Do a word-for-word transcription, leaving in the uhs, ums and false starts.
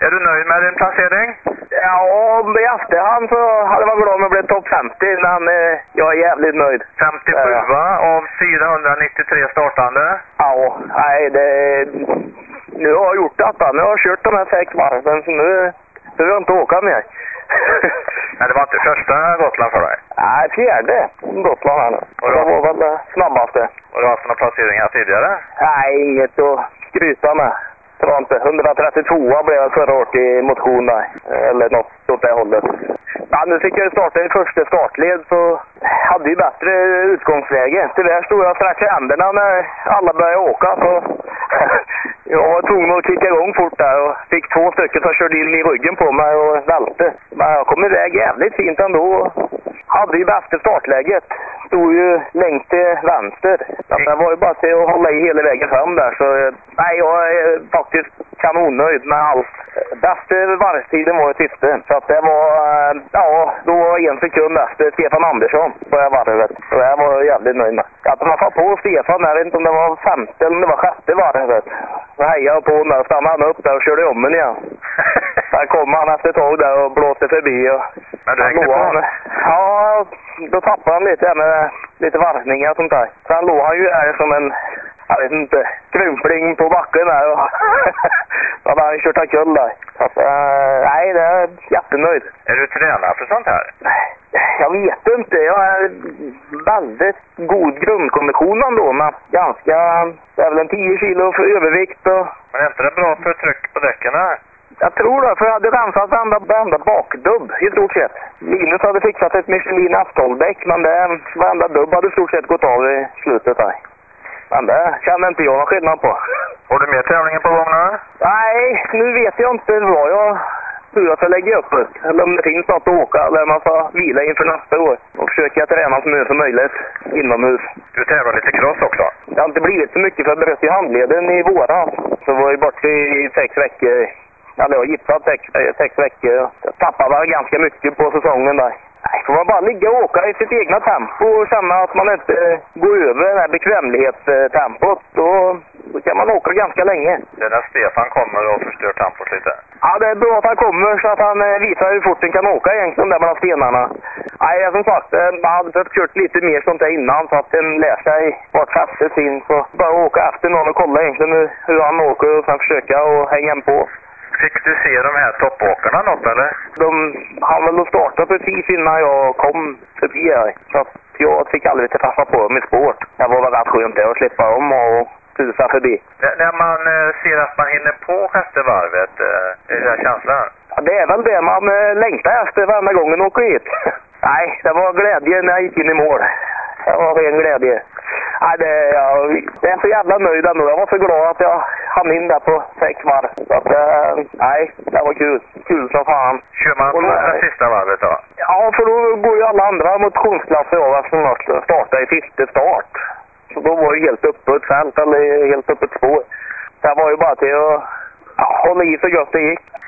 Är du nöjd med din placering? Ja, i efterhand så hade man glad om jag blev topp femtio, men eh, jag är jävligt nöjd. femtiosju ja. Av fyrahundranittiotre startande. Ja, nej det... Nu har jag gjort detta. Nu har jag kört de här sex varven, så nu behöver jag inte åka mer. Men det var inte första Gotland för dig? Nej, fjärde Gotland här nu. Och det var väl det snabbaste. Och du har haft några placeringar tidigare? Nej, inget att skryta med. Det var inte. etthundratrettiotvå blev jag förra året i motion där. Eller något åt det hållet. Ja, nu fick jag starta i första startled, så hade ju bättre utgångsläge. Tyvärr stod jag strax i händerna när alla började åka, så jag var tvungen att kicka igång fort där och fick två stycken som körde in i ryggen på mig och välte. Men jag kom iväg jävligt fint ändå. Hade ju bästa startläget. Stod ju längst till vänster. Så det var ju bara till att hålla i hela vägen fram där. Så nej, jag är faktiskt kanonnöjd med allt. Bästa varvstiden var ju sista. Så att det var, ja, då var en sekund efter Stefan Andersson på det varvet. Så jag var jävligt nöjd med. Att man får på Stefan, jag vet inte om det var femte eller om det var sjätte varvet. Så hejade jag på honom och stannade han upp där och körde om den igen. Där kom han efter ett tag där och blåste förbi. Och men du hängde på honom? Ja, då tappade han lite med lite varvningar och sånt där. Sen låg han ju där som en, jag vet inte, skrumpling på backen där. Och så hade han kört akull där. Så att, äh, nej, det är jättenöjd. Är du tränad för sånt här? Jag vet inte. Jag har väldigt god grundkondition ändå, men ganska, det är väl en tio kilo för övervikt. Och men är inte det bra för tryck på däcken här? Jag tror det, för jag hade rensat varenda, varenda bakdubb i stort sett. Linus hade fixat ett Michelin F tolv-däck, men det, varenda dubb hade i stort sett gått av i slutet där. Men det kände inte jag någon skillnad på. Har du mer tävlingar på gång nu? Nej, nu vet jag inte vad jag, hur jag ska lägga upp det. Eller om det finns något att åka, eller om man får vila inför nästa år. Och försöka träna så mycket som möjligt inomhus. Du tävlar lite cross också? Det har inte blivit så mycket, för jag bröt i handleden i våras. Så var jag borta i sex veckor. Eller jag har gipsat sex, sex veckor. Jag tappade ganska mycket på säsongen där. Nej, får man bara ligga och åka i sitt egna tempo och känna att man inte går över det här bekvämlighetstempot. Då, då kan man åka ganska länge. Det är när Stefan kommer och förstör tempot lite. Ja, det är bra att han kommer så att han visar hur fort den kan åka egentligen där mellan stenarna. Nej, som sagt, man hade behövt kört lite mer sånt där innan så att den lär sig vart fästet finns. Och bara åka efter någon och kolla egentligen hur han åker och sen försöka och hänga på. Fick du se de här toppåkarna något eller? De hann väl starta precis innan jag kom förbi här. Så att jag fick aldrig träffa på dem i sport. Det var väl rätt skönt det att slippa dem och tusa förbi. N när man eh, ser att man hinner på sjätte varvet, eh, är det där känslan? Ja, det är väl det man eh, längtar efter varenda gången åker hit. Nej, det var glädje när jag gick in i mål. Det var ren glädje. Nej, det, jag, jag är så jävla nöjd ändå. Jag var så glad att jag hann in där på sex varv. Så att, eh, nej, det var kul. Kul som fan. Kör man på det sista varvet då? Ja, för då går ju alla andra motionsklasser av eftersom jag startade i sista start. Så då var det helt öppet fält eller helt öppet spår. Det var ju bara till att ja, hålla i så gott det gick.